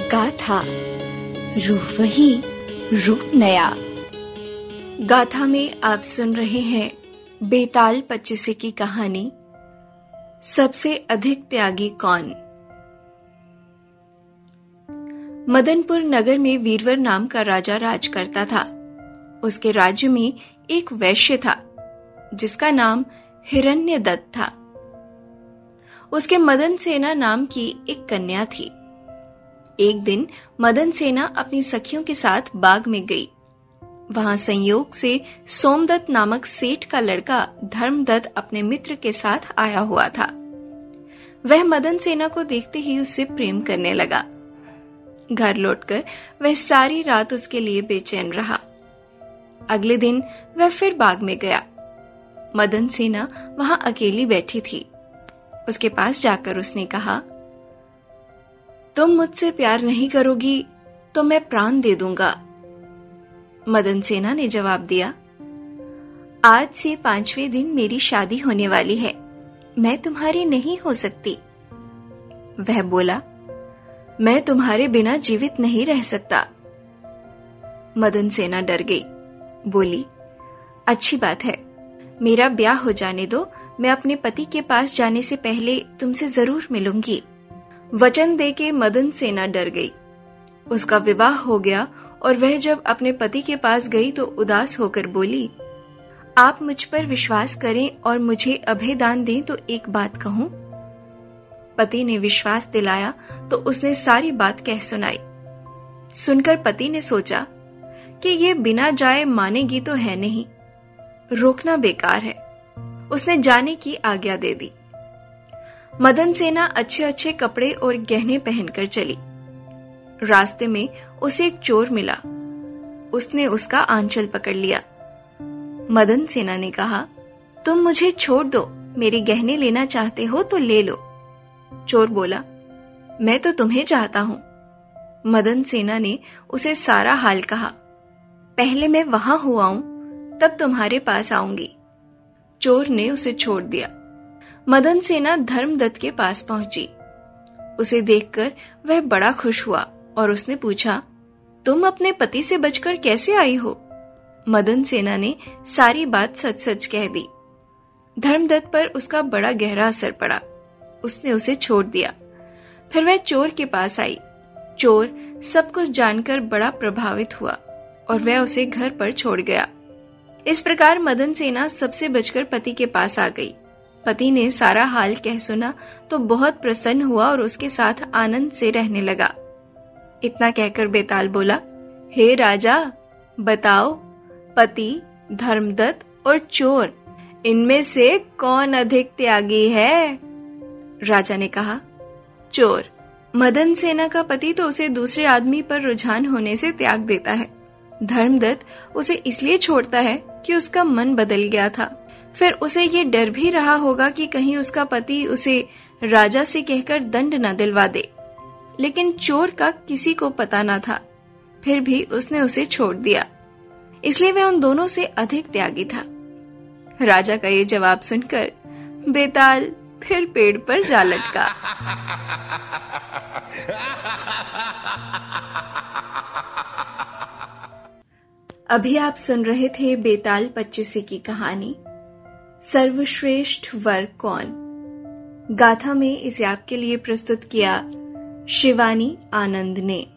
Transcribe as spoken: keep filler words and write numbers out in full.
गाथा, रूह वही, रूप नया। गाथा में आप सुन रहे हैं बेताल पच्चीसी की कहानी सबसे अधिक त्यागी कौन। मदनपुर नगर में वीरवर नाम का राजा राज करता था। उसके राज्य में एक वैश्य था जिसका नाम हिरण्यदत्त था। उसके मदन सेना नाम की एक कन्या थी। एक दिन मदन सेना अपनी सखियों के साथ बाग में गई। वहां संयोग से सोमदत्त नामक सेठ का लड़का धर्मदत्त अपने मित्र के साथ आया हुआ था। वह मदन सेना को देखते ही उससे प्रेम करने लगा। घर लौटकर वह सारी रात उसके लिए बेचैन रहा। अगले दिन वह फिर बाग में गया। मदन सेना वहां अकेली बैठी थी। उसके पास जाकर उसने कहा, तुम मुझसे प्यार नहीं करोगी तो मैं प्राण दे दूंगा। मदन सेना ने जवाब दिया, आज से पांचवें दिन मेरी शादी होने वाली है, मैं तुम्हारी नहीं हो सकती। वह बोला, मैं तुम्हारे बिना जीवित नहीं रह सकता। मदन सेना डर गई, बोली, अच्छी बात है, मेरा ब्याह हो जाने दो, मैं अपने पति के पास जाने से पहले तुमसे जरूर मिलूंगी। वचन देके मदन सेना डर गई। उसका विवाह हो गया और वह जब अपने पति के पास गई तो उदास होकर बोली, आप मुझ पर विश्वास करें और मुझे अभय दान दें तो एक बात कहूं। पति ने विश्वास दिलाया तो उसने सारी बात कह सुनाई। सुनकर पति ने सोचा कि ये बिना जाए मानेगी तो है नहीं, रोकना बेकार है। उसने जाने की आज्ञा दे दी। मदन सेना अच्छे अच्छे कपड़े और गहने पहनकर चली। रास्ते में उसे एक चोर मिला। उसने उसका आंचल पकड़ लिया। मदन सेना ने कहा, तुम मुझे छोड़ दो, मेरे गहने लेना चाहते हो तो ले लो। चोर बोला, मैं तो तुम्हें चाहता हूं। मदन सेना ने उसे सारा हाल कहा। पहले मैं वहां हुआ हूं, तब तुम्हारे पास आऊंगी। चोर ने उसे छोड़ दिया। मदन सेना धर्मदत्त के पास पहुंची। उसे देखकर वह बड़ा खुश हुआ और उसने पूछा, तुम अपने पति से बचकर कैसे आई हो? मदन सेना ने सारी बात सच सच कह दी। धर्मदत्त पर उसका बड़ा गहरा असर पड़ा। उसने उसे छोड़ दिया। फिर वह चोर के पास आई। चोर सब कुछ जानकर बड़ा प्रभावित हुआ और वह उसे घर पर छोड़ गया। इस प्रकार मदन सेना सबसे बचकर पति के पास आ गई। पति ने सारा हाल कह सुना तो बहुत प्रसन्न हुआ और उसके साथ आनंद से रहने लगा। इतना कहकर बेताल बोला, हे राजा, बताओ, पति, धर्मदत्त और चोर, इनमें से कौन अधिक त्यागी है? राजा ने कहा, चोर। मदन सेना का पति तो उसे दूसरे आदमी पर रुझान होने से त्याग देता है। धर्मदत्त उसे इसलिए छोड़ता है कि उसका मन बदल गया था। फिर उसे ये डर भी रहा होगा कि कहीं उसका पति उसे राजा से कहकर दंड न दिलवा दे। लेकिन चोर का किसी को पता न था। फिर भी उसने उसे छोड़ दिया, इसलिए वह उन दोनों से अधिक त्यागी था। राजा का ये जवाब सुनकर बेताल फिर पेड़ पर जा लटका। अभी आप सुन रहे थे बेताल पच्चीसी की कहानी सर्वश्रेष्ठ वर कौन। गाथा में इसे आपके लिए प्रस्तुत किया शिवानी आनंद ने।